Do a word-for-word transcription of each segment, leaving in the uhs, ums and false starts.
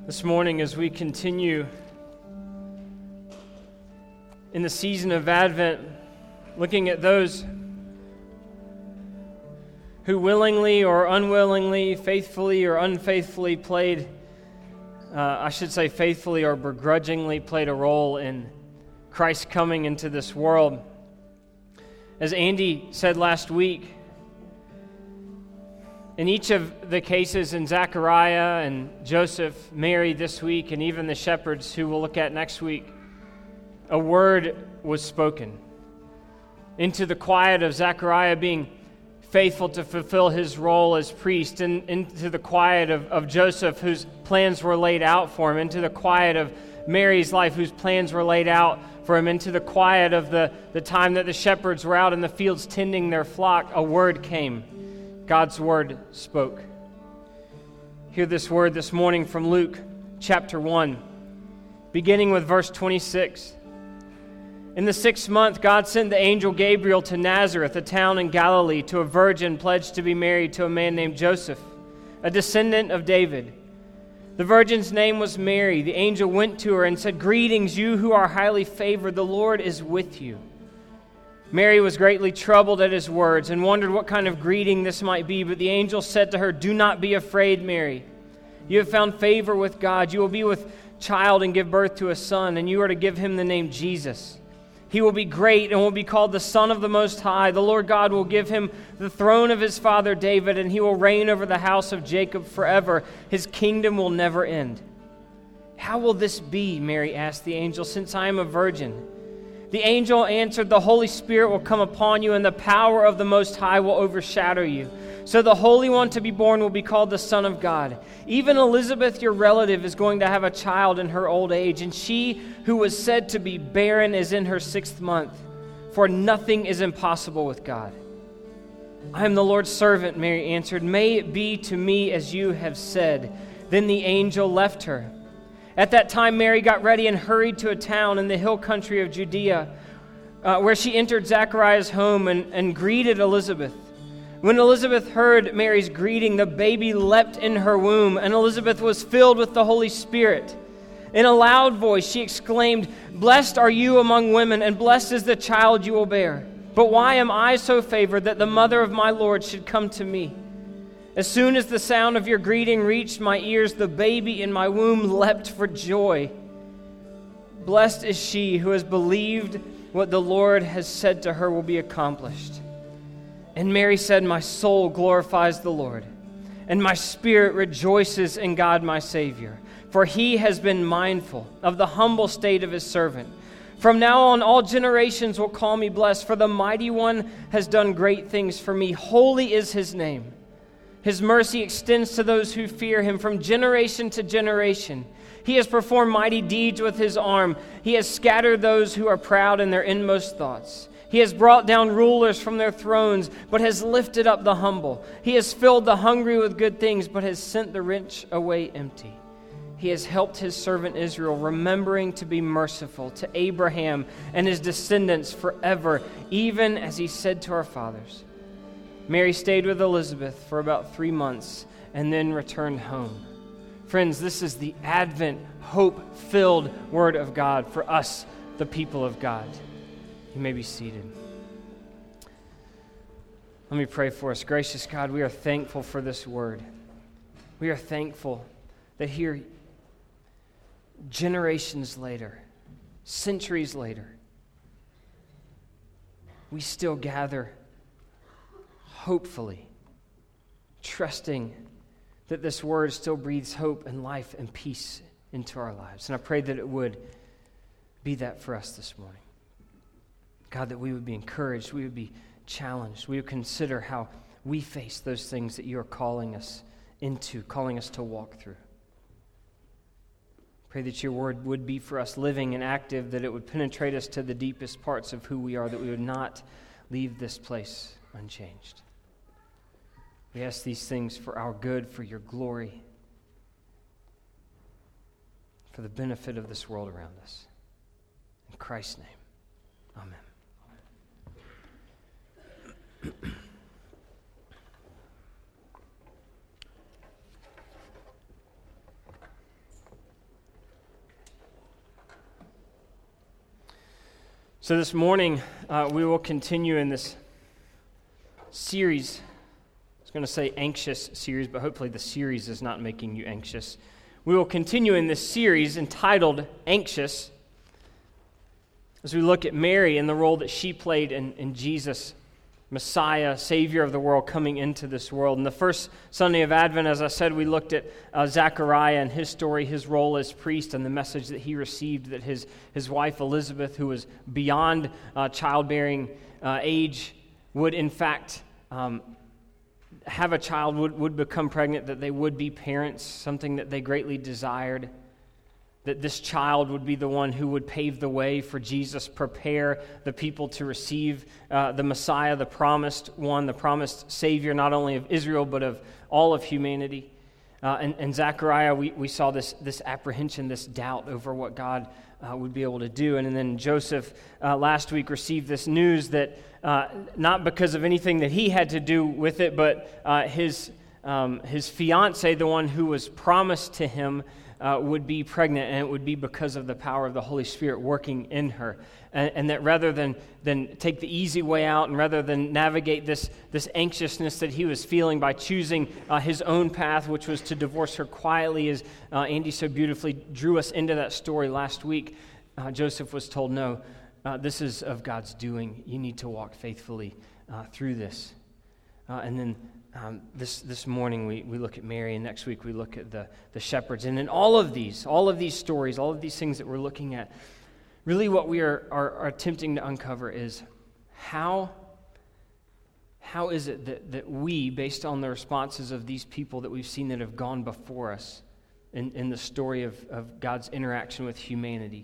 This morning, as we continue in the season of Advent, looking at those who willingly or unwillingly, faithfully or unfaithfully played, uh, I should say faithfully or begrudgingly played a role in Christ coming into this world. As Andy said last week, in each of the cases in Zechariah and Joseph, Mary this week, and even the shepherds who we'll look at next week, a word was spoken. Into the quiet of Zechariah being faithful to fulfill his role as priest, and into the quiet of, of Joseph, whose plans were laid out for him, into the quiet of Mary's life, whose plans were laid out for him, into the quiet of the, the time that the shepherds were out in the fields tending their flock, a word came. God's word spoke. Hear this word this morning from Luke chapter one, beginning with verse twenty-six. In the sixth month, God sent the angel Gabriel to Nazareth, a town in Galilee, to a virgin pledged to be married to a man named Joseph, a descendant of David. The virgin's name was Mary. The angel went to her and said, "Greetings, you who are highly favored, the Lord is with you." Mary was greatly troubled at his words and wondered what kind of greeting this might be, but the angel said to her, "Do not be afraid, Mary. You have found favor with God. You will be with child and give birth to a son, and you are to give him the name Jesus. He will be great and will be called the Son of the Most High. The Lord God will give him the throne of his father David, and he will reign over the house of Jacob forever. His kingdom will never end." "How will this be?" Mary asked the angel, "since I am a virgin?" The angel answered, "The Holy Spirit will come upon you, and the power of the Most High will overshadow you. So the Holy One to be born will be called the Son of God. Even Elizabeth, your relative, is going to have a child in her old age, and she who was said to be barren is in her sixth month, for nothing is impossible with God." "I am the Lord's servant," Mary answered. "May it be to me as you have said." Then the angel left her. At that time, Mary got ready and hurried to a town in the hill country of Judea, uh, where she entered Zechariah's home and, and greeted Elizabeth. When Elizabeth heard Mary's greeting, the baby leapt in her womb, and Elizabeth was filled with the Holy Spirit. In a loud voice, she exclaimed, "Blessed are you among women, and blessed is the child you will bear. But why am I so favored that the mother of my Lord should come to me? As soon as the sound of your greeting reached my ears, the baby in my womb leapt for joy. Blessed is she who has believed what the Lord has said to her will be accomplished." And Mary said, "My soul glorifies the Lord, and my spirit rejoices in God my Savior, for he has been mindful of the humble state of his servant. From now on, all generations will call me blessed, for the Mighty One has done great things for me. Holy is his name. His mercy extends to those who fear him from generation to generation. He has performed mighty deeds with his arm. He has scattered those who are proud in their inmost thoughts. He has brought down rulers from their thrones, but has lifted up the humble. He has filled the hungry with good things, but has sent the rich away empty. He has helped his servant Israel, remembering to be merciful to Abraham and his descendants forever, even as he said to our fathers." Mary stayed with Elizabeth for about three months and then returned home. Friends, this is the Advent, hope-filled Word of God for us, the people of God. You may be seated. Let me pray for us. Gracious God, we are thankful for this Word. We are thankful that here, generations later, centuries later, we still gather hopefully, trusting that this word still breathes hope and life and peace into our lives. And I pray that it would be that for us this morning. God, that we would be encouraged, we would be challenged, we would consider how we face those things that you are calling us into, calling us to walk through. Pray that your word would be for us living and active, that it would penetrate us to the deepest parts of who we are, that we would not leave this place unchanged. We ask these things for our good, for your glory, for the benefit of this world around us. In Christ's name, amen. So this morning, uh, we will continue in this series. I was going to say anxious series, but hopefully the series is not making you anxious. We will continue in this series entitled Anxious as we look at Mary and the role that she played in, in Jesus, Messiah, Savior of the world, coming into this world. And the first Sunday of Advent, as I said, we looked at uh, Zechariah and his story, his role as priest, and the message that he received that his, his wife Elizabeth, who was beyond uh, childbearing uh, age, would in fact um, have a child, would, would become pregnant, that they would be parents, something that they greatly desired. That this child would be the one who would pave the way for Jesus, prepare the people to receive uh, the Messiah, the promised one, the promised Savior, not only of Israel, but of all of humanity. Uh, and, and Zechariah, we, we saw this, this apprehension, this doubt over what God uh, would be able to do. And, and then Joseph uh, last week received this news that uh, not because of anything that he had to do with it, but uh, his, um, his fiancée, the one who was promised to him, Uh, would be pregnant, and it would be because of the power of the Holy Spirit working in her. And, and that rather than, than take the easy way out, and rather than navigate this, this anxiousness that he was feeling by choosing uh, his own path, which was to divorce her quietly, as uh, Andy so beautifully drew us into that story last week, uh, Joseph was told, no, uh, this is of God's doing. You need to walk faithfully uh, through this. Uh, and then Um, this this morning we, we look at Mary, and next week we look at the, the shepherds. And in all of these, all of these stories, all of these things that we're looking at, really what we are, are, are attempting to uncover is how, how is it that, that we, based on the responses of these people that we've seen that have gone before us in, in the story of, of God's interaction with humanity,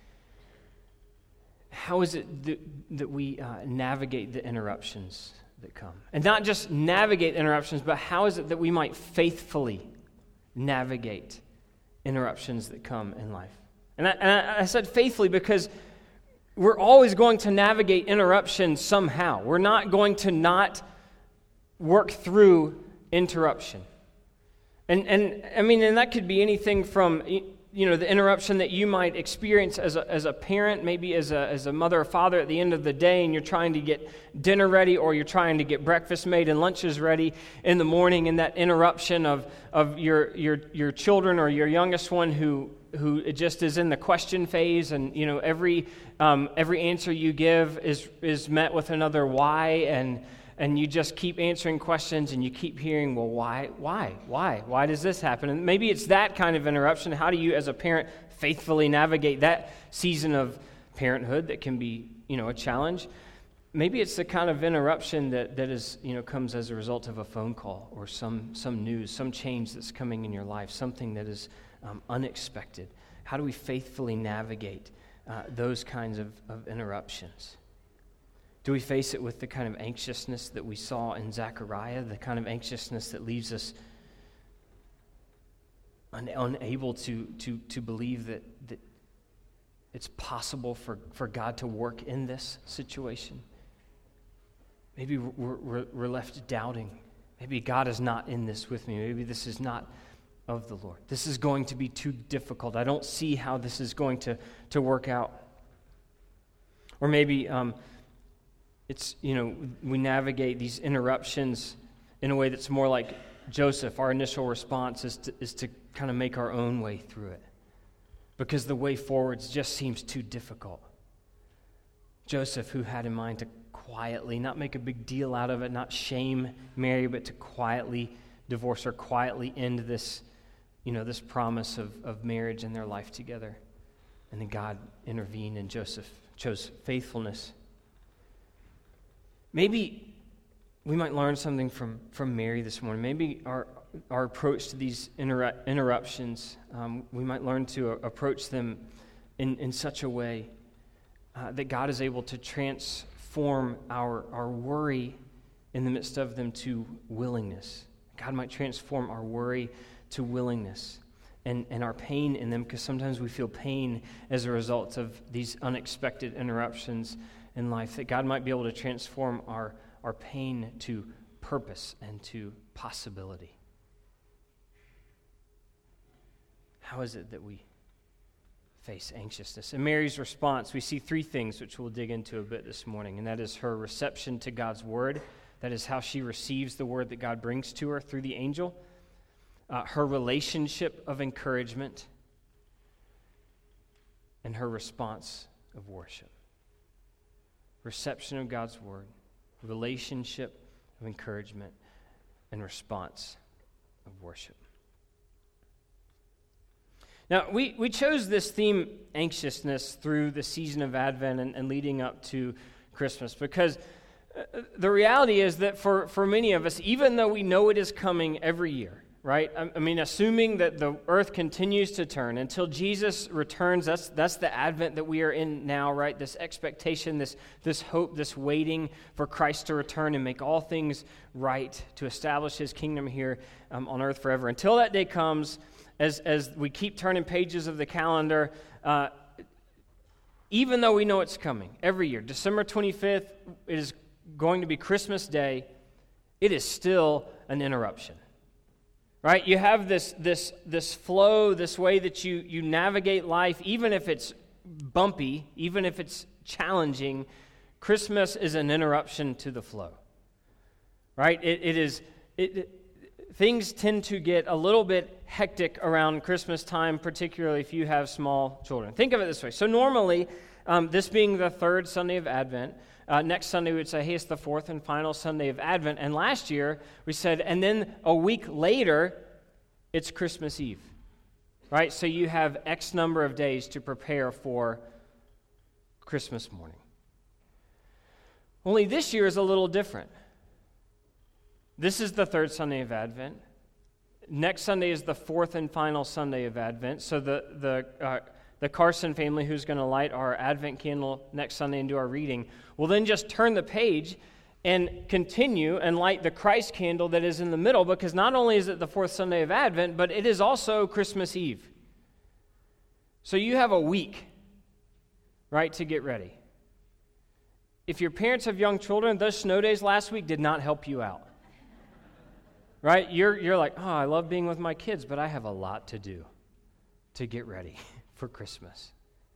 how is it that, that we uh, navigate the interruptions that come? And not just navigate interruptions, but how is it that we might faithfully navigate interruptions that come in life? And I, and I, I said faithfully because we're always going to navigate interruptions somehow. We're not going to not work through interruption. And, and I mean, and that could be anything from, you know, the interruption that you might experience as a, as a parent, maybe as a, as a mother or father at the end of the day, and you're trying to get dinner ready, or you're trying to get breakfast made and lunches ready in the morning, and that interruption of, of your, your, your children or your youngest one who, who just is in the question phase, and, you know, every, um, every answer you give is, is met with another why, and And you just keep answering questions, and you keep hearing, well, why, why, why, why does this happen? And maybe it's that kind of interruption. How do you, as a parent, faithfully navigate that season of parenthood that can be, you know, a challenge? Maybe it's the kind of interruption that, that is, you know, comes as a result of a phone call or some, some news, some change that's coming in your life, something that is um, unexpected. How do we faithfully navigate uh, those kinds of, of interruptions? Do we face it with the kind of anxiousness that we saw in Zechariah, the kind of anxiousness that leaves us un- unable to, to, to believe that, that it's possible for, for God to work in this situation? Maybe we're, we're, we're left doubting. Maybe God is not in this with me. Maybe this is not of the Lord. This is going to be too difficult. I don't see how this is going to, to work out. Or maybe... Um, It's, you know, we navigate these interruptions in a way that's more like Joseph. Our initial response is to, is to kind of make our own way through it because the way forward just seems too difficult. Joseph, who had in mind to quietly, not make a big deal out of it, not shame Mary, but to quietly divorce her, quietly end this, you know, this promise of, of marriage and their life together. And then God intervened, and Joseph chose faithfulness. Maybe we might learn something from, from Mary this morning. Maybe our our approach to these interru- interruptions, um, we might learn to uh, approach them in, in such a way uh, that God is able to transform our, our worry in the midst of them to willingness. God might transform our worry to willingness and, and our pain in them, because sometimes we feel pain as a result of these unexpected interruptions in life, that God might be able to transform our, our pain to purpose and to possibility. How is it that we face anxiousness. In Mary's response, we see three things which we'll dig into a bit this morning, and that is her reception to God's word. That is how she receives the word that God brings to her through the angel. Uh, her relationship of encouragement, and her response of worship. Reception of God's word, relationship of encouragement, and response of worship. Now, we, we chose this theme, anxiousness, through the season of Advent and, and leading up to Christmas, because uh, the reality is that for, for many of us, even though we know it is coming every year, right? I, I mean, assuming that the earth continues to turn until Jesus returns, that's that's the Advent that we are in now, right? This expectation, this, this hope, this waiting for Christ to return and make all things right, to establish his kingdom here um, on earth forever. Until that day comes, As as we keep turning pages of the calendar, uh, even though we know it's coming every year, December twenty-fifth, it is going to be Christmas Day, it is still an interruption, right? You have this this this flow, this way that you, you navigate life, even if it's bumpy, even if it's challenging, Christmas is an interruption to the flow, right? It, it is... It, it, Things tend to get a little bit hectic around Christmas time, particularly if you have small children. Think of it this way. So normally, um, this being the third Sunday of Advent, uh, next Sunday we would say, hey, it's the fourth and final Sunday of Advent. And last year we said, and then a week later, it's Christmas Eve, right? So you have X number of days to prepare for Christmas morning. Only this year is a little different. This is the third Sunday of Advent. Next Sunday is the fourth and final Sunday of Advent. So the the uh, the Carson family, who's going to light our Advent candle next Sunday and do our reading, will then just turn the page and continue and light the Christ candle that is in the middle, because not only is it the fourth Sunday of Advent, but it is also Christmas Eve. So you have a week, right, to get ready. If your parents have young children, those snow days last week did not help you out. Right? You're you're like, oh, I love being with my kids, but I have a lot to do to get ready for Christmas.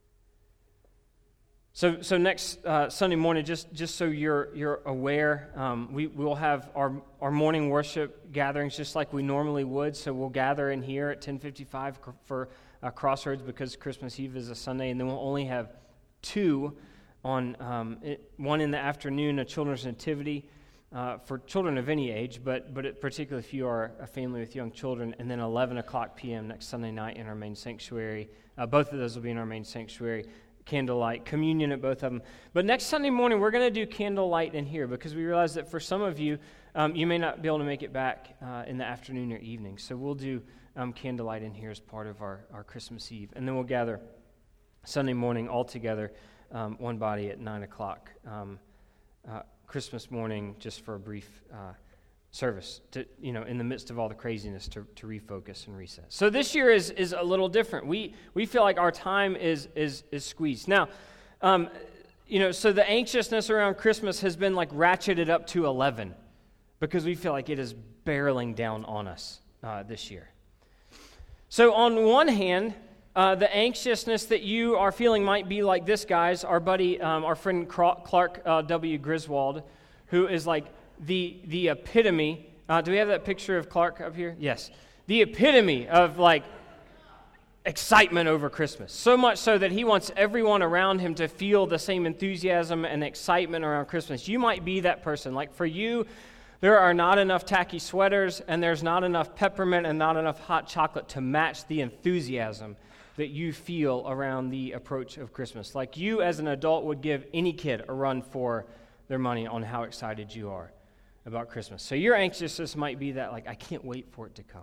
So so next uh, Sunday morning, just, just so you're you're aware, um, we will have our our morning worship gatherings just like we normally would. So we'll gather in here at ten fifty-five for uh, Crossroads, because Christmas Eve is a Sunday, and then we'll only have two on um, it, one in the afternoon, a children's nativity. Uh, for children of any age, but but it, particularly if you are a family with young children, and then eleven o'clock p.m. next Sunday night in our main sanctuary. Uh, both of those will be in our main sanctuary. Candlelight, communion at both of them. But next Sunday morning, we're going to do candlelight in here, because we realize that for some of you, um, you may not be able to make it back uh, in the afternoon or evening. So we'll do um, candlelight in here as part of our, our Christmas Eve. And then we'll gather Sunday morning all together, um, one body at nine o'clock. Um, uh, Christmas morning, just for a brief uh, service, to, you know, in the midst of all the craziness, to, to refocus and reset. So this year is is a little different. We we feel like our time is is is squeezed. Now, um, you know, so the anxiousness around Christmas has been like ratcheted up to eleven, because we feel like it is barreling down on us uh, this year. So on one hand, Uh, the anxiousness that you are feeling might be like this, guys. Our buddy, um, our friend Clark uh, W. Griswold, who is like the the epitome. Uh, do we have that picture of Clark up here? Yes. The epitome of like excitement over Christmas. So much so that he wants everyone around him to feel the same enthusiasm and excitement around Christmas. You might be that person. Like for you, there are not enough tacky sweaters, and there's not enough peppermint and not enough hot chocolate to match the enthusiasm that you feel around the approach of Christmas. Like you as an adult would give any kid a run for their money on how excited you are about Christmas. So your anxiousness might be that, like, I can't wait for it to come.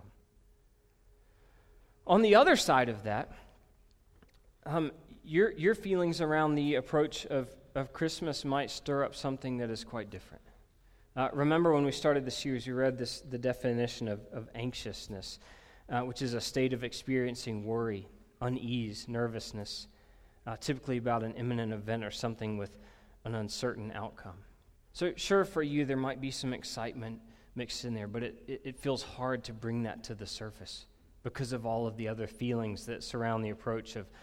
On the other side of that, um, your your feelings around the approach of, of Christmas might stir up something that is quite different. Uh, remember when we started the series, we read this the definition of, of anxiousness, uh, which is a state of experiencing worry, unease, nervousness, uh, typically about an imminent event or something with an uncertain outcome. So sure, for you, there might be some excitement mixed in there, but it, it, it feels hard to bring that to the surface because of all of the other feelings that surround the approach of,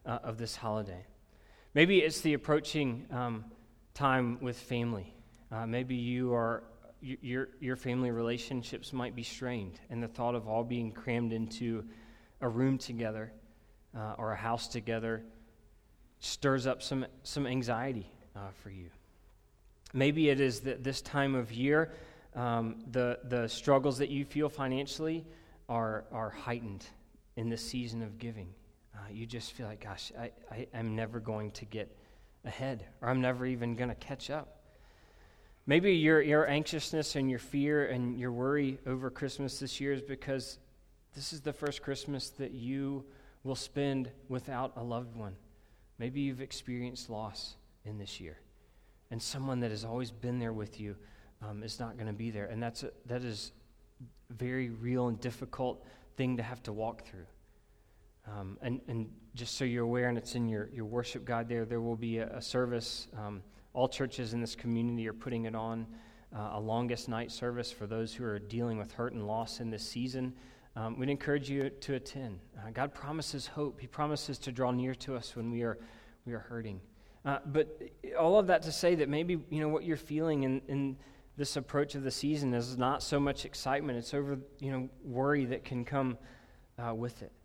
uh, of this holiday. Maybe it's the approaching um, time with family. Uh, maybe you are your your family relationships might be strained, and the thought of all being crammed into a room together uh, or a house together stirs up some some anxiety uh, for you. Maybe it is that this time of year, um, the the struggles that you feel financially are are heightened in this season of giving. Uh, you just feel like, gosh, I, I I'm never going to get ahead, or I'm never even going to catch up. Maybe your your anxiousness and your fear and your worry over Christmas this year is because this is the first Christmas that you will spend without a loved one. Maybe you've experienced loss in this year, and someone that has always been there with you um, is not going to be there, and that's a, that is a very real and difficult thing to have to walk through. Um, and, and just so you're aware, and it's in your, your worship guide there, there will be a, a service. Um, all churches in this community are putting it on, uh, a longest night service for those who are dealing with hurt and loss in this season. Um, we'd encourage you to attend. Uh, God promises hope. He promises to draw near to us when we are we are hurting. Uh, but all of that to say that maybe, you know, what you're feeling in, in this approach of the season is not so much excitement. It's over, you know, worry that can come uh, with it.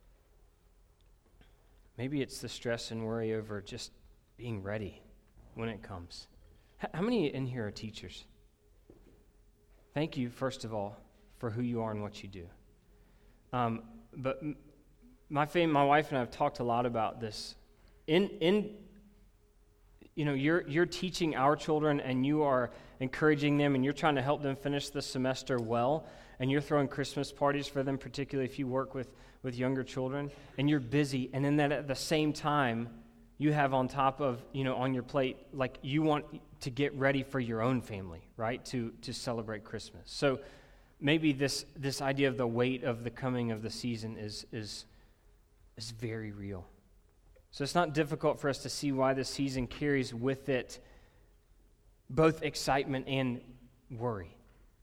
Maybe it's the stress and worry over just being ready when it comes. How many in here are teachers? Thank you, first of all, for who you are and what you do. Um, but my fam- my wife and I have talked a lot about this. In in you know, you're you're teaching our children, and you are encouraging them, and you're trying to help them finish the semester well, and you're throwing Christmas parties for them, particularly if you work with, with younger children, and you're busy, and then that at the same time, you have on top of, you know, on your plate, like you want to get ready for your own family, right, to to celebrate Christmas. So maybe this this idea of the weight of the coming of the season is is is very real. So it's not difficult for us to see why this season carries with it both excitement and worry.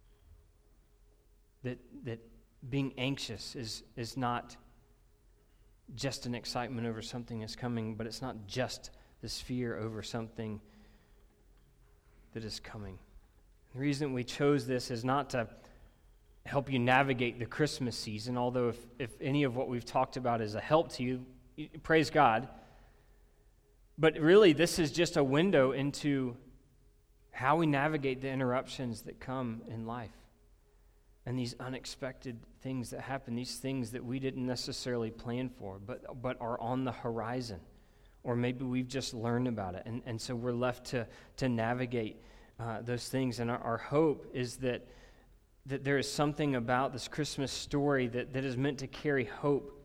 That that being anxious is is not just an excitement over something that's coming, but it's not just this fear over something that is coming. The reason we chose this is not to help you navigate the Christmas season, although if, if any of what we've talked about is a help to you, praise God. But really, this is just a window into how we navigate the interruptions that come in life and these unexpected things that happen, these things that we didn't necessarily plan for, but but are on the horizon. Or maybe we've just learned about it, and, and so we're left to, to navigate uh, those things. And our, our hope is that that there is something about this Christmas story that, that is meant to carry hope,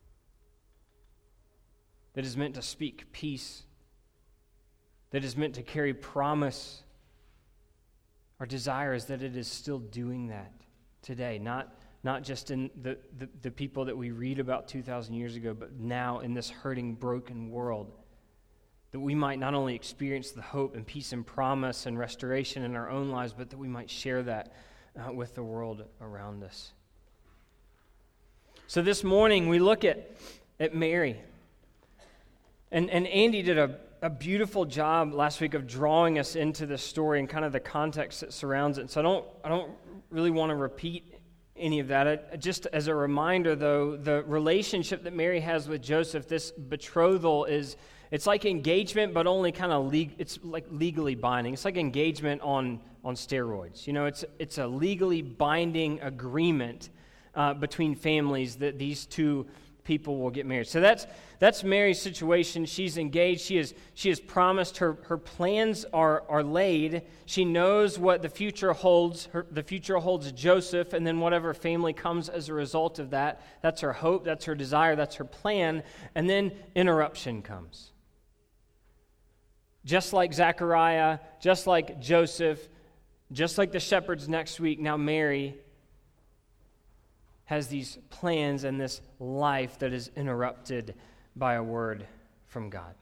that is meant to speak peace, that is meant to carry promise. Our desire is that it is still doing that today, not, not just in the, the, the people that we read about two thousand years ago, but now in this hurting, broken world, that we might not only experience the hope and peace and promise and restoration in our own lives, but that we might share that uh, with the world around us. So this morning we look at, at Mary. And, and Andy did a, a beautiful job last week of drawing us into this story and kind of the context that surrounds it. So I don't I don't really want to repeat any of that. I, just as a reminder, though, the relationship that Mary has with Joseph, this betrothal is, it's like engagement, but only kind of le- it's like legally binding. It's like engagement on, on steroids. You know, it's it's a legally binding agreement uh, between families that these two people will get married. So that's that's Mary's situation. She's engaged. She is she has promised. Her her plans are are laid. She knows what the future holds. Her, the future holds Joseph, and then whatever family comes as a result of that. That's her hope. That's her desire. That's her plan. And then interruption comes. Just like Zechariah, just like Joseph, just like the shepherds next week. Now Mary has these plans and this life that is interrupted by a word from God.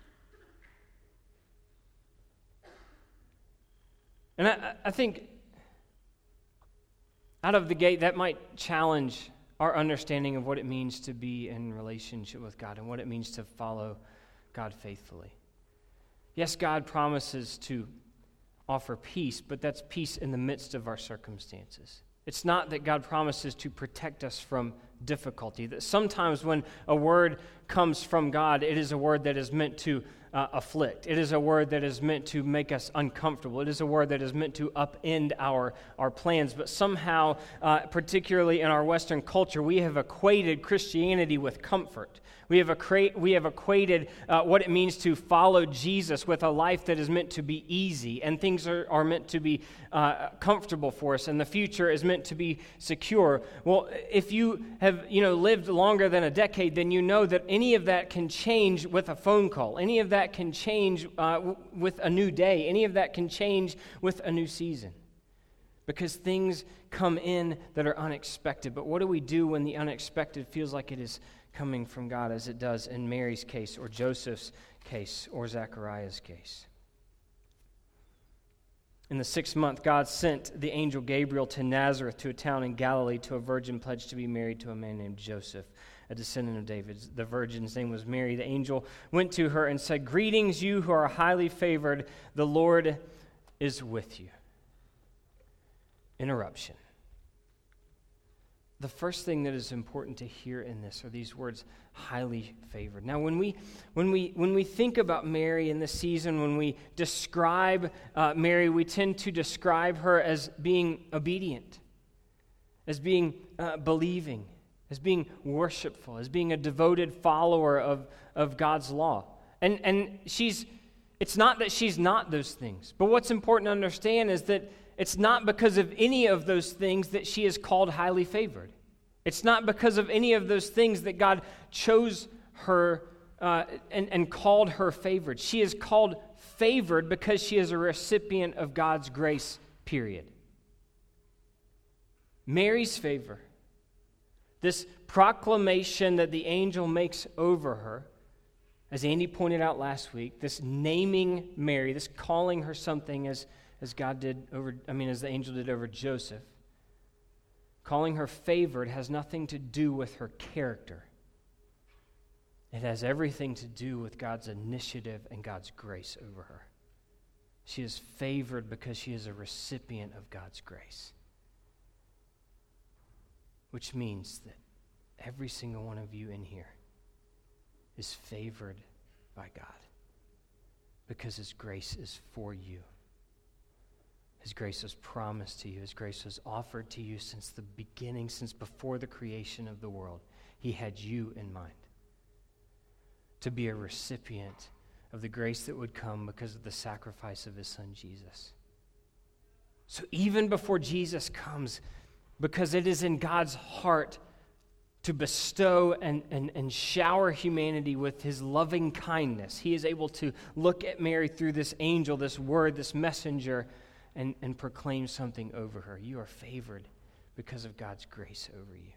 And I, I think out of the gate that might challenge our understanding of what it means to be in relationship with God and what it means to follow God faithfully. Yes, God promises to offer peace, but that's peace in the midst of our circumstances. It's not that God promises to protect us from difficulty. That sometimes when a word comes from God, it is a word that is meant to uh, afflict. It is a word that is meant to make us uncomfortable. It is a word that is meant to upend our, our plans. But somehow, uh, particularly in our Western culture, we have equated Christianity with comfort. We have, equa- we have equated uh, what it means to follow Jesus with a life that is meant to be easy, and things are, are meant to be uh, comfortable for us, and the future is meant to be secure. Well, if you have you know lived longer than a decade, then you know that any of that can change with a phone call. Any of that can change uh, w- with a new day. Any of that can change with a new season. Because things come in that are unexpected. But what do we do when the unexpected feels like it is coming from God, as it does in Mary's case, or Joseph's case, or Zechariah's case? In the sixth month, God sent the angel Gabriel to Nazareth, to a town in Galilee, to a virgin pledged to be married to a man named Joseph, a descendant of David. The virgin's name was Mary. The angel went to her and said, "Greetings, you who are highly favored. The Lord is with you." Interruption. The first thing that is important to hear in this are these words, highly favored. Now, when we when we when we think about Mary in this season, when we describe uh, Mary, we tend to describe her as being obedient, as being uh, believing, as being worshipful, as being a devoted follower of, of God's law. And and she's it's not that she's not those things, but what's important to understand is that it's not because of any of those things that she is called highly favored. It's not because of any of those things that God chose her uh, and, and called her favored. She is called favored because she is a recipient of God's grace, period. Mary's favor, this proclamation that the angel makes over her, as Andy pointed out last week, this naming Mary, this calling her something as As God did over, I mean, as the angel did over Joseph, calling her favored has nothing to do with her character. It has everything to do with God's initiative and God's grace over her. She is favored because she is a recipient of God's grace. Which means that every single one of you in here is favored by God because His grace is for you. His grace was promised to you. His grace was offered to you since the beginning, since before the creation of the world. He had you in mind to be a recipient of the grace that would come because of the sacrifice of His Son, Jesus. So even before Jesus comes, because it is in God's heart to bestow and, and, and shower humanity with His loving kindness, He is able to look at Mary through this angel, this word, this messenger, And, and proclaim something over her. You are favored because of God's grace over you.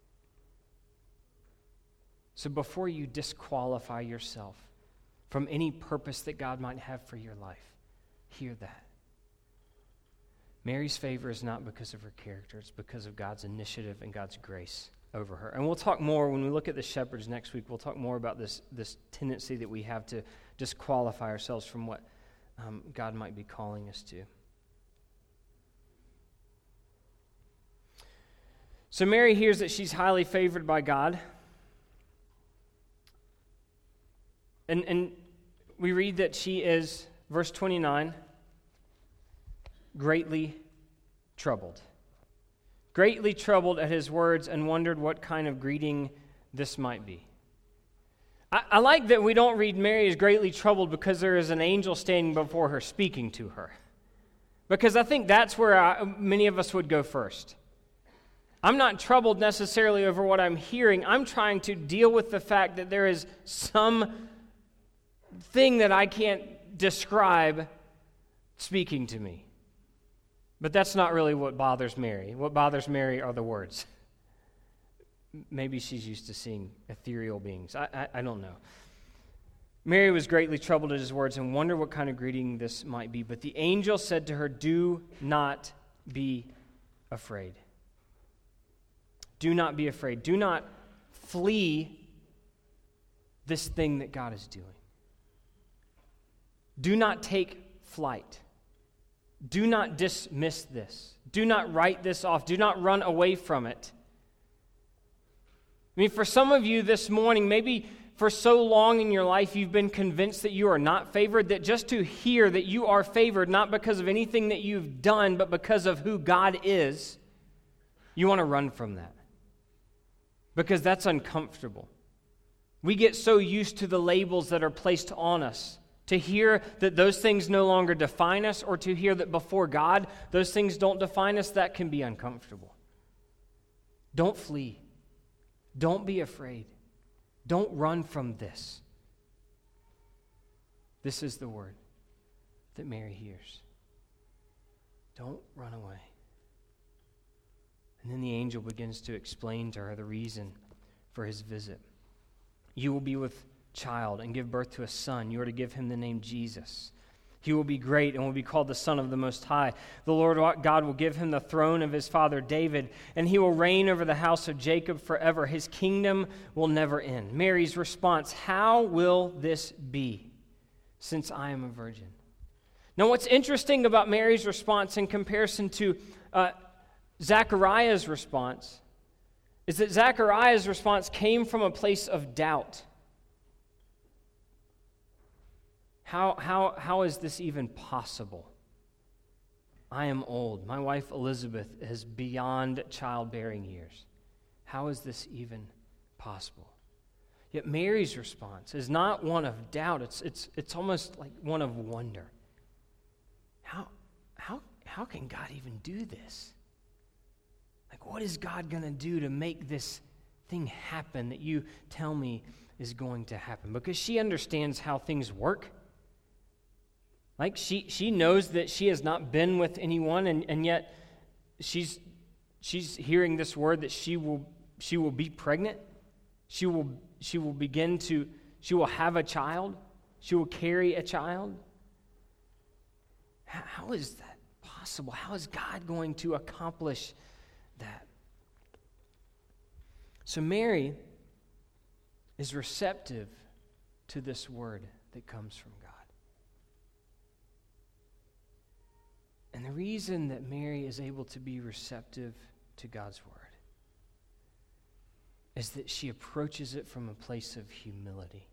So before you disqualify yourself from any purpose that God might have for your life, hear that. Mary's favor is not because of her character. It's because of God's initiative and God's grace over her. And we'll talk more when we look at the shepherds next week. We'll talk more about this, this tendency that we have to disqualify ourselves from what um, God might be calling us to. So Mary hears that she's highly favored by God. And, and we read that she is, verse twenty-nine, greatly troubled. Greatly troubled at His words and wondered what kind of greeting this might be. I, I like that we don't read Mary as greatly troubled because there is an angel standing before her speaking to her. Because I think that's where I, many of us would go first. I'm not troubled necessarily over what I'm hearing. I'm trying to deal with the fact that there is some thing that I can't describe speaking to me. But that's not really what bothers Mary. What bothers Mary are the words. Maybe she's used to seeing ethereal beings. I, I, I don't know. Mary was greatly troubled at His words and wondered what kind of greeting this might be. But the angel said to her, "Do not be afraid. Do not be afraid. Do not flee this thing that God is doing. Do not take flight. Do not dismiss this. Do not write this off. Do not run away from it. I mean, for some of you this morning, maybe for so long in your life you've been convinced that you are not favored, that just to hear that you are favored, not because of anything that you've done, but because of who God is, you want to run from that. Because that's uncomfortable. We get so used to the labels that are placed on us. To hear that those things no longer define us, or to hear that before God, those things don't define us, that can be uncomfortable. Don't flee. Don't be afraid. Don't run from this. This is the word that Mary hears. Don't run away. And then the angel begins to explain to her the reason for his visit. You will be with child and give birth to a son. You are to give him the name Jesus. He will be great and will be called the Son of the Most High. The Lord God will give him the throne of his father David, and he will reign over the house of Jacob forever. His kingdom will never end. Mary's response, how will this be, since I am a virgin? Now, what's interesting about Mary's response in comparison to uh, Zechariah's response is that Zechariah's response came from a place of doubt. How, how, how is this even possible? I am old. My wife Elizabeth is beyond childbearing years. How is this even possible? Yet Mary's response is not one of doubt. It's, it's, it's almost like one of wonder. How, how, how can God even do this? Like, what is God going to do to make this thing happen that you tell me is going to happen? Because she understands how things work. Like, she, she knows that she has not been with anyone, and, and yet she's she's hearing this word that she will she will be pregnant. She will she will begin to she will have a child. She will carry a child. How, how is that possible? How is God going to accomplish that? So Mary is receptive to this word that comes from God. And the reason that Mary is able to be receptive to God's word is that she approaches it from a place of humility.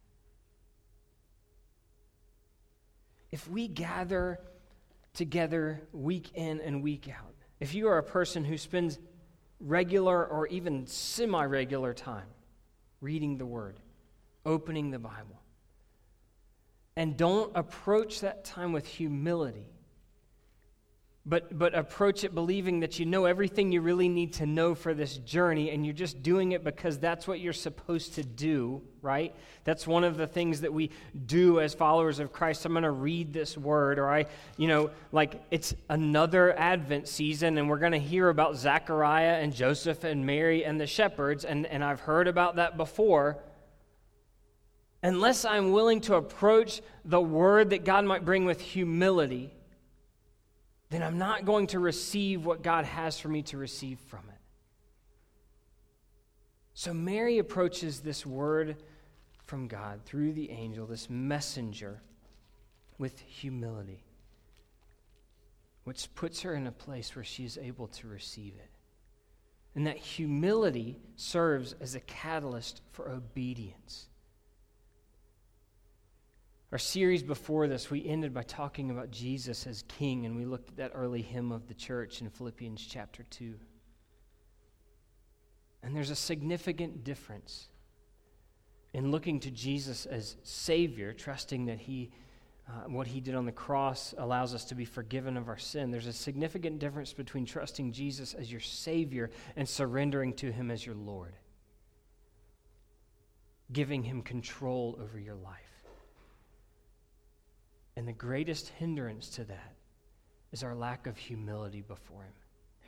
If we gather together week in and week out, if you are a person who spends regular or even semi-regular time reading the word, opening the Bible, and don't approach that time with humility, But but approach it believing that you know everything you really need to know for this journey, and you're just doing it because that's what you're supposed to do, right? That's one of the things that we do as followers of Christ. I'm going to read this word, or I, you know, like it's another Advent season, and we're going to hear about Zechariah and Joseph and Mary and the shepherds, and, and I've heard about that before. Unless I'm willing to approach the word that God might bring with humility, then I'm not going to receive what God has for me to receive from it. So Mary approaches this word from God through the angel, this messenger, with humility, which puts her in a place where she is able to receive it. And that humility serves as a catalyst for obedience. Our series before this, we ended by talking about Jesus as King, and we looked at that early hymn of the church in Philippians chapter two. And there's a significant difference in looking to Jesus as Savior, trusting that He, uh, what He did on the cross allows us to be forgiven of our sin. There's a significant difference between trusting Jesus as your Savior and surrendering to Him as your Lord, giving Him control over your life. And the greatest hindrance to that is our lack of humility before Him.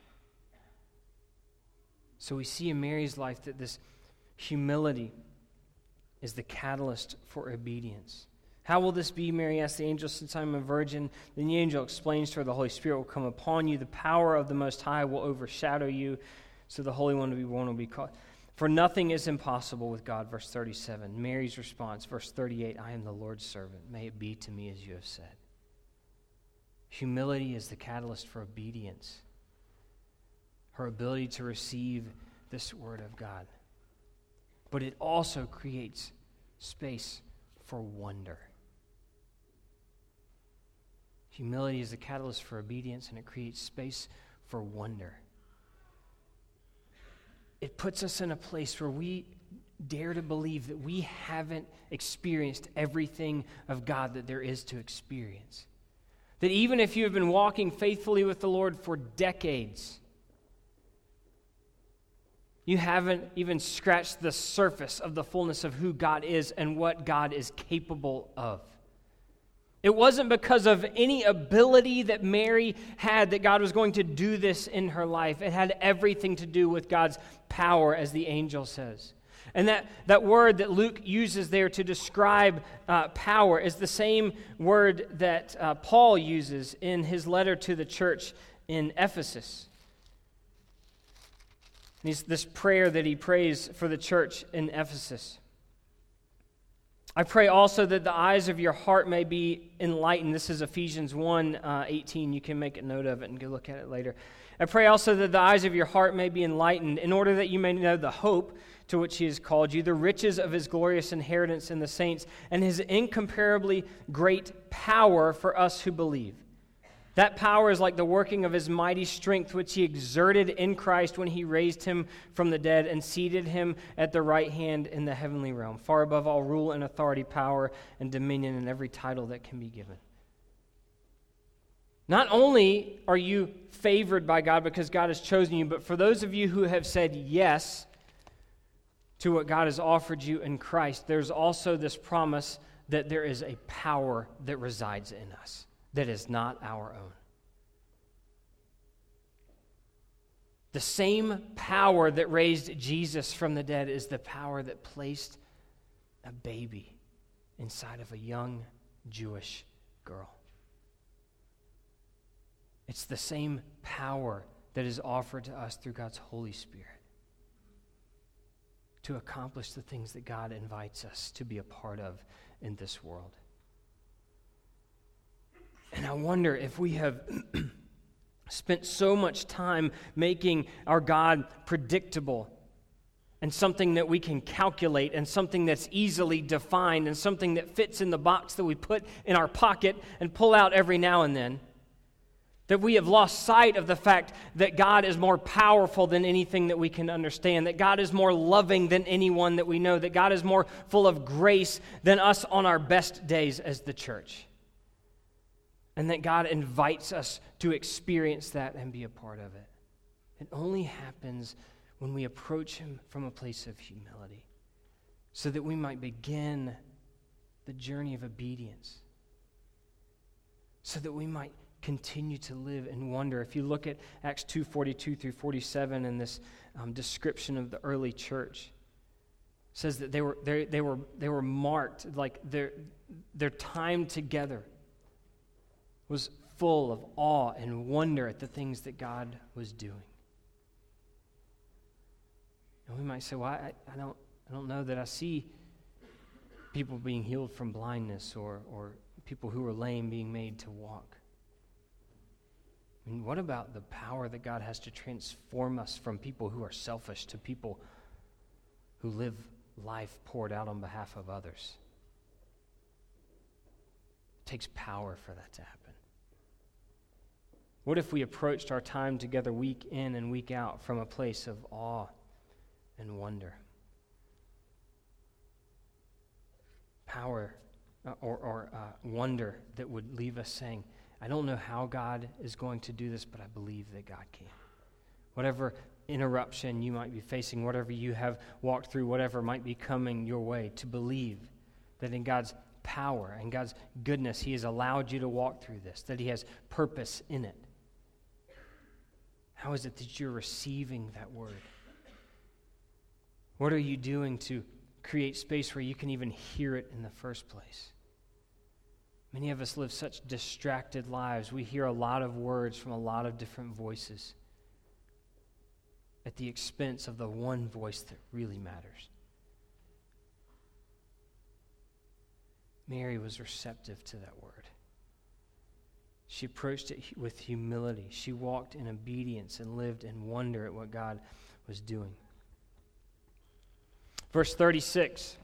So we see in Mary's life that this humility is the catalyst for obedience. How will this be, Mary asked the angel, since I'm a virgin? Then the angel explains to her, the Holy Spirit will come upon you. The power of the Most High will overshadow you. so the Holy One will be one will be called. For nothing is impossible with God, verse thirty-seven. Mary's response, verse thirty-eight, I am the Lord's servant. May it be to me as you have said. Humility is the catalyst for obedience. Her ability to receive this word of God. But it also creates space for wonder. Humility is the catalyst for obedience, and it creates space for wonder. It puts us in a place where we dare to believe that we haven't experienced everything of God that there is to experience. That even if you have been walking faithfully with the Lord for decades, you haven't even scratched the surface of the fullness of who God is and what God is capable of. It wasn't because of any ability that Mary had that God was going to do this in her life. It had everything to do with God's power, as the angel says. And that, that word that Luke uses there to describe uh, power is the same word that uh, Paul uses in his letter to the church in Ephesus. He's, this prayer that he prays for the church in Ephesus. I pray also that the eyes of your heart may be enlightened. This is Ephesians one eighteen. You can make a note of it and go look at it later. I pray also that the eyes of your heart may be enlightened, in order that you may know the hope to which he has called you, the riches of his glorious inheritance in the saints, and his incomparably great power for us who believe. That power is like the working of his mighty strength, which he exerted in Christ when he raised him from the dead and seated him at the right hand in the heavenly realm, far above all rule and authority, power and dominion, and every title that can be given. Not only are you favored by God because God has chosen you, but for those of you who have said yes to what God has offered you in Christ, there's also this promise that there is a power that resides in us that is not our own. The same power that raised Jesus from the dead is the power that placed a baby inside of a young Jewish girl. It's the same power that is offered to us through God's Holy Spirit to accomplish the things that God invites us to be a part of in this world. And I wonder if we have spent so much time making our God predictable and something that we can calculate and something that's easily defined and something that fits in the box that we put in our pocket and pull out every now and then, that we have lost sight of the fact that God is more powerful than anything that we can understand, that God is more loving than anyone that we know, that God is more full of grace than us on our best days as the church. And that God invites us to experience that and be a part of it. It only happens when we approach him from a place of humility, so that we might begin the journey of obedience, so that we might continue to live in wonder. If you look at Acts two forty-two through forty-seven and this um, description of the early church, it says that they were they, they were they were marked, like their their time together was full of awe and wonder at the things that God was doing. And we might say, well, I, I don't I don't know that I see people being healed from blindness or or people who are lame being made to walk. I mean, what about the power that God has to transform us from people who are selfish to people who live life poured out on behalf of others? It takes power for that to happen. What if we approached our time together week in and week out from a place of awe and wonder? Power uh, or, or uh, wonder that would leave us saying, I don't know how God is going to do this, but I believe that God can. Whatever interruption you might be facing, whatever you have walked through, whatever might be coming your way, to believe that in God's power and God's goodness, he has allowed you to walk through this, that he has purpose in it. How is it that you're receiving that word? What are you doing to create space where you can even hear it in the first place? Many of us live such distracted lives. We hear a lot of words from a lot of different voices. at the expense of the one voice that really matters. Mary was receptive to that word. She approached it with humility. She walked in obedience and lived in wonder at what God was doing. Verse thirty-six.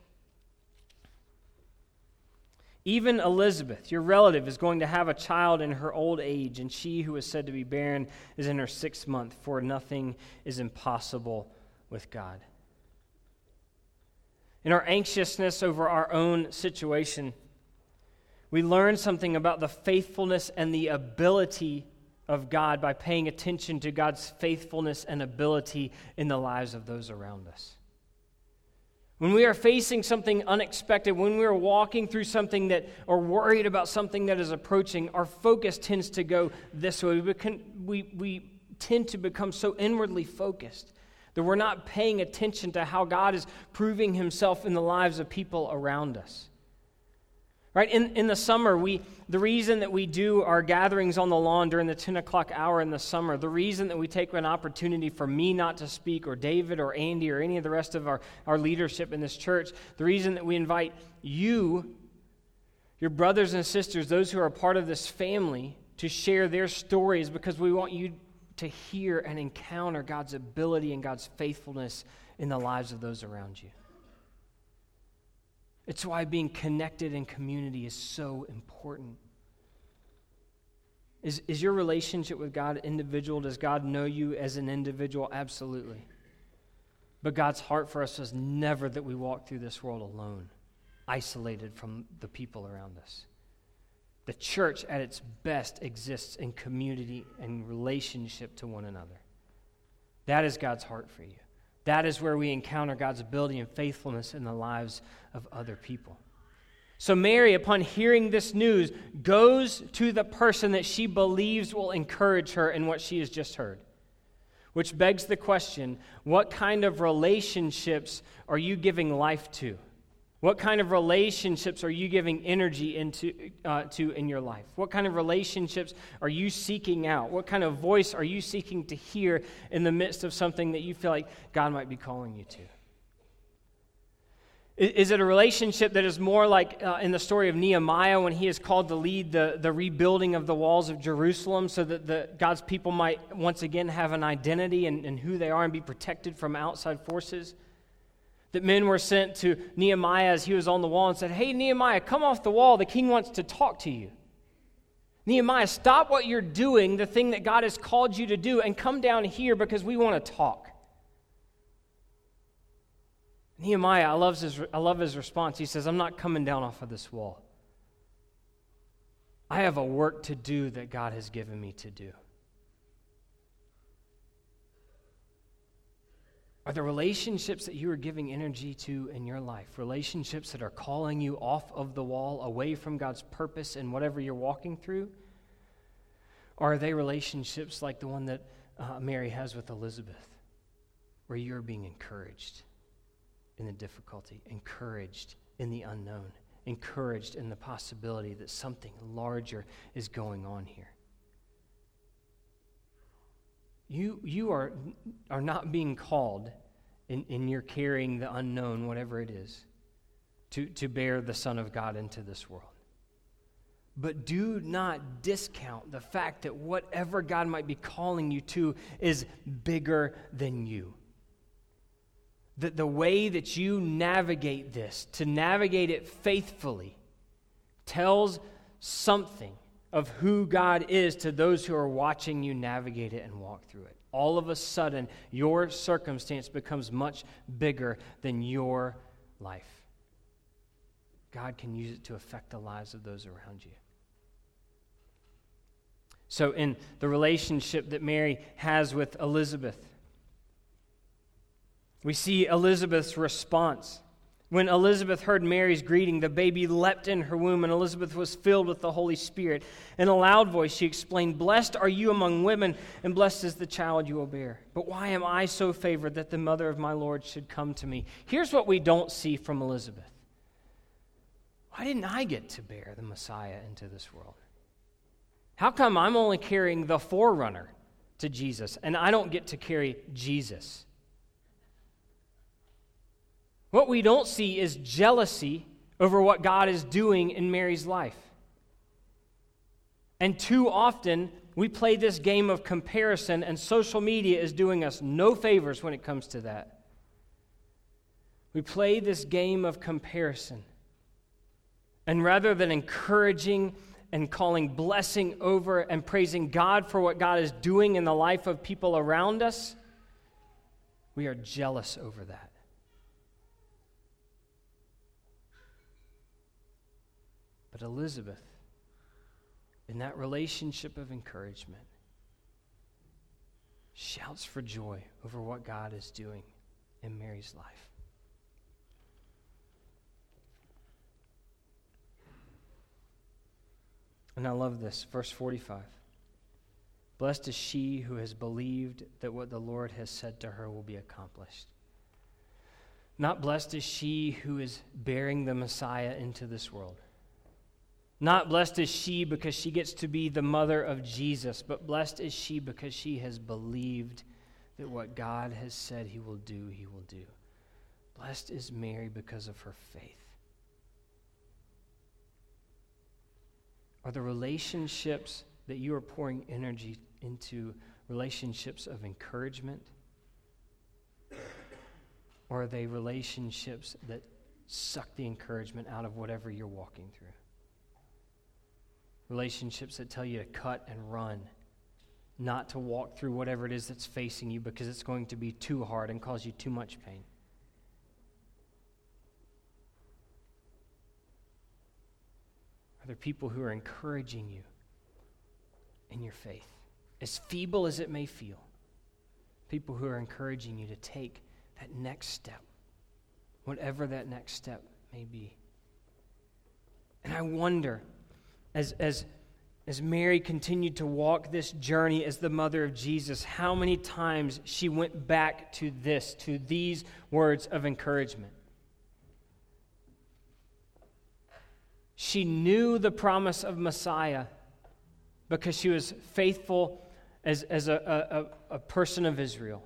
Even Elizabeth, your relative, is going to have a child in her old age, and she who is said to be barren is in her sixth month, for nothing is impossible with God. In our anxiousness over our own situation, we learn something about the faithfulness and the ability of God by paying attention to God's faithfulness and ability in the lives of those around us. When we are facing something unexpected, when we are walking through something that, or worried about something that is approaching, our focus tends to go this way. We, can, we, we tend to become so inwardly focused that we're not paying attention to how God is proving himself in the lives of people around us. Right? In, in the summer, we the reason that we do our gatherings on the lawn during the ten o'clock hour in the summer, the reason that we take an opportunity for me not to speak, or David or Andy or any of the rest of our, our leadership in this church, the reason that we invite you, your brothers and sisters, those who are a part of this family, to share their stories, because we want you to hear and encounter God's ability and God's faithfulness in the lives of those around you. It's why being connected in community is so important. Is, is your relationship with God individual? Does God know you as an individual? Absolutely. But God's heart for us is never that we walk through this world alone, isolated from the people around us. The church at its best exists in community and relationship to one another. That is God's heart for you. That is where we encounter God's ability and faithfulness in the lives of other people. So Mary, upon hearing this news, goes to the person that she believes will encourage her in what she has just heard. Which begs the question, what kind of relationships are you giving life to? What kind of relationships are you giving energy into uh, to in your life? What kind of relationships are you seeking out? What kind of voice are you seeking to hear in the midst of something that you feel like God might be calling you to? Is it a relationship that is more like uh, in the story of Nehemiah, when he is called to lead the, the rebuilding of the walls of Jerusalem so that the, God's people might once again have an identity and, and who they are and be protected from outside forces? That men were sent to Nehemiah as he was on the wall and said, "Hey, Nehemiah, come off the wall. The king wants to talk to you. Nehemiah, stop what you're doing, the thing that God has called you to do, and come down here because we want to talk." Nehemiah, I love his, I love his response. He says, "I'm not coming down off of this wall. I have a work to do that God has given me to do." Are the relationships that you are giving energy to in your life relationships that are calling you off of the wall, away from God's purpose in whatever you're walking through? Or are they relationships like the one that uh, Mary has with Elizabeth, where you're being encouraged in the difficulty, encouraged in the unknown, encouraged in the possibility that something larger is going on here? You you are are not being called in, in your carrying the unknown, whatever it is, to, to bear the Son of God into this world. But do not discount the fact that whatever God might be calling you to is bigger than you. That the way that you navigate this, to navigate it faithfully, tells something of who God is to those who are watching you navigate it and walk through it. All of a sudden, your circumstance becomes much bigger than your life. God can use it to affect the lives of those around you. So in the relationship that Mary has with Elizabeth, we see Elizabeth's response. When Elizabeth heard Mary's greeting, the baby leapt in her womb, and Elizabeth was filled with the Holy Spirit. In a loud voice, she explained, "Blessed are you among women, and blessed is the child you will bear. But why am I so favored that the mother of my Lord should come to me?" Here's what we don't see from Elizabeth. Why didn't I get to bear the Messiah into this world? How come I'm only carrying the forerunner to Jesus, and I don't get to carry Jesus. What we don't see is jealousy over what God is doing in Mary's life. And too often, we play this game of comparison, and social media is doing us no favors when it comes to that. We play this game of comparison. And rather than encouraging and calling blessing over and praising God for what God is doing in the life of people around us, we are jealous over that. But Elizabeth, in that relationship of encouragement, shouts for joy over what God is doing in Mary's life. And I love this, verse forty-five. Blessed is she who has believed that what the Lord has said to her will be accomplished. Not blessed is she who is bearing the Messiah into this world. Not blessed is she because she gets to be the mother of Jesus, but blessed is she because she has believed that what God has said he will do, he will do. Blessed is Mary because of her faith. Are the relationships that you are pouring energy into relationships of encouragement? Or are they relationships that suck the encouragement out of whatever you're walking through? Relationships that tell you to cut and run, not to walk through whatever it is that's facing you because it's going to be too hard and cause you too much pain. Are there people who are encouraging you in your faith, as feeble as it may feel? People who are encouraging you to take that next step, whatever that next step may be. And I wonder, as as as Mary continued to walk this journey as the mother of Jesus, how many times she went back to this, to these words of encouragement. She knew the promise of Messiah because she was faithful as, as a, a, a person of Israel.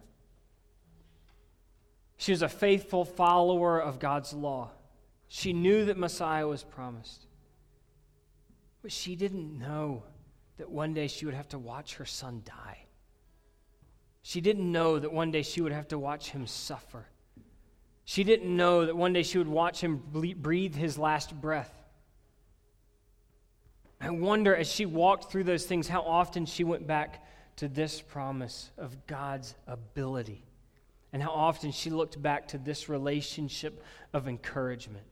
She was a faithful follower of God's law. She knew that Messiah was promised. But she didn't know that one day she would have to watch her son die. She didn't know that one day she would have to watch him suffer. She didn't know that one day she would watch him breathe his last breath. I wonder, as she walked through those things, how often she went back to this promise of God's ability, and how often she looked back to this relationship of encouragement,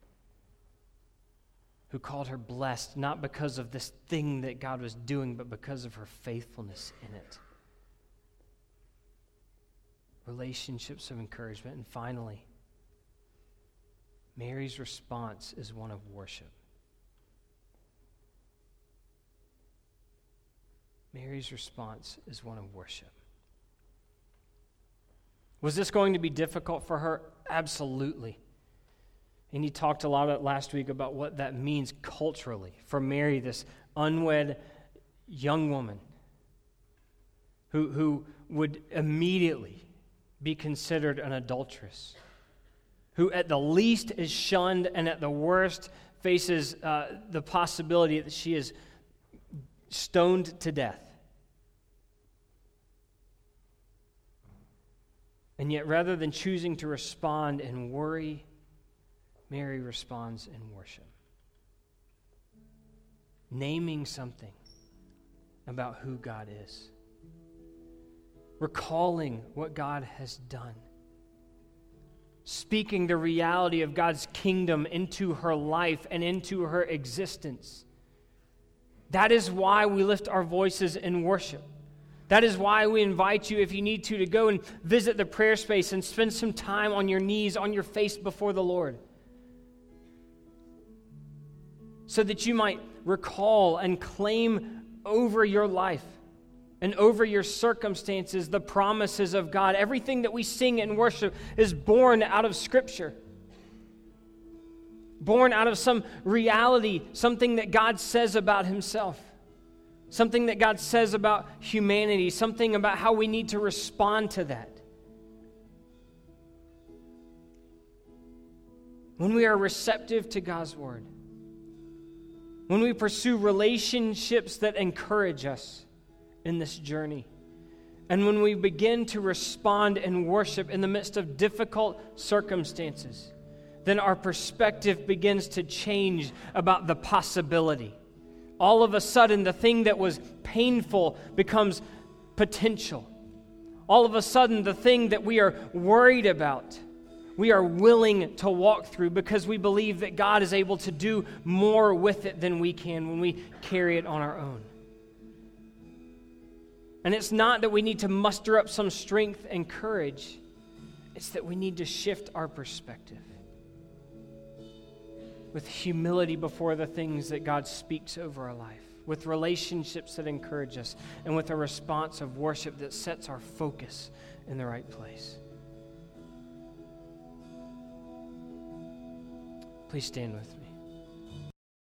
who called her blessed, not because of this thing that God was doing, but because of her faithfulness in it. Relationships of encouragement. And finally, Mary's response is one of worship. Mary's response is one of worship. Was this going to be difficult for her? Absolutely. And he talked a lot last week about what that means culturally for Mary, this unwed young woman who, who would immediately be considered an adulteress, who at the least is shunned and at the worst faces uh, the possibility that she is stoned to death. And yet, rather than choosing to respond in worry, Mary responds in worship. Naming something about who God is. Recalling what God has done. Speaking the reality of God's kingdom into her life and into her existence. That is why we lift our voices in worship. That is why we invite you, if you need to, to go and visit the prayer space and spend some time on your knees, on your face before the Lord. So that you might recall and claim over your life and over your circumstances the promises of God. Everything that we sing in worship is born out of Scripture. Born out of some reality, something that God says about himself. something that God says about humanity, something about how we need to respond to that. When we are receptive to God's word, when we pursue relationships that encourage us in this journey, and when we begin to respond and worship in the midst of difficult circumstances, then our perspective begins to change about the possibility. All of a sudden, the thing that was painful becomes potential. All of a sudden, the thing that we are worried about, we are willing to walk through because we believe that God is able to do more with it than we can when we carry it on our own. And it's not that we need to muster up some strength and courage. It's that we need to shift our perspective with humility before the things that God speaks over our life, with relationships that encourage us, and with a response of worship that sets our focus in the right place. Please stand with me.